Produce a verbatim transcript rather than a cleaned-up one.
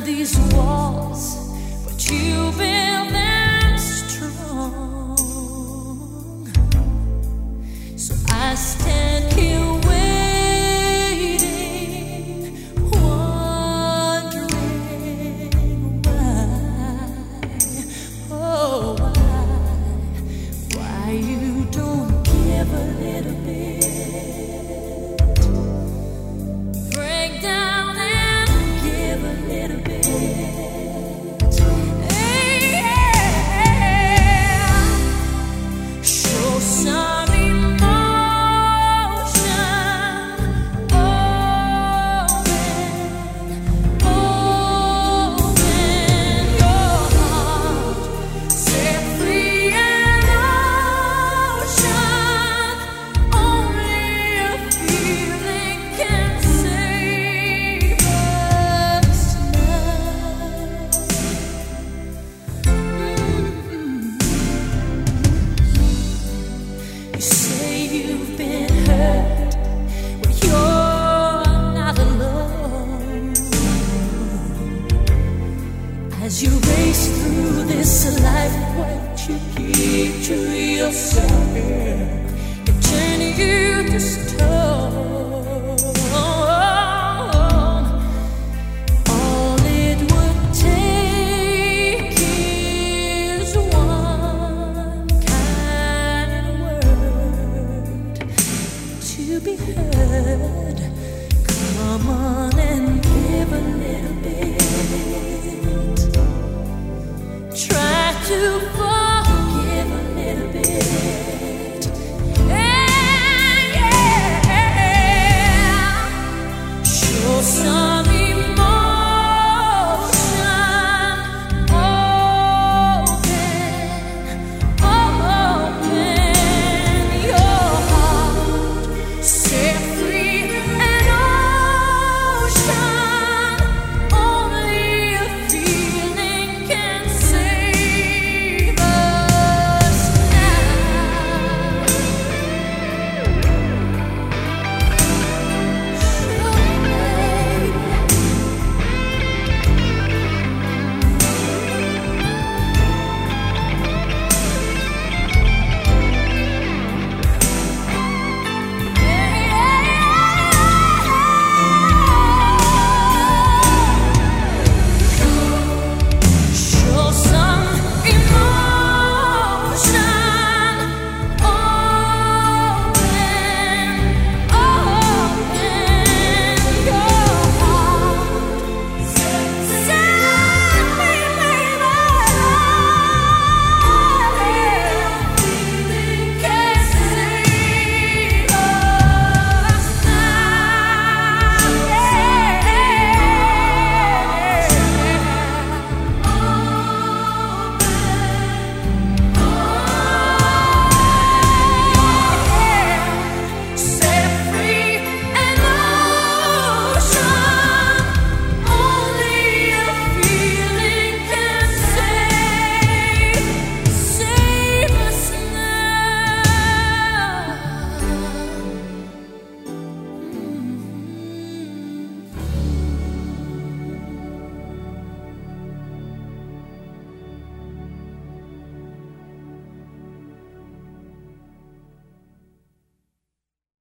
these walls, but you build them strong. So I stand here waiting, wondering why, oh why, why you don't give a little bit, break down and give a little bit. Hey, yeah. Show some emotion. Open, open your heart. Set free an ocean. Only a feeling can save us tonight. You say you've been hurt, but you're not alone. As you race through this life, what you keep to yourself, it turn you to stone. All it would take is one kind word to be heard. Come on and give a little bit. Try to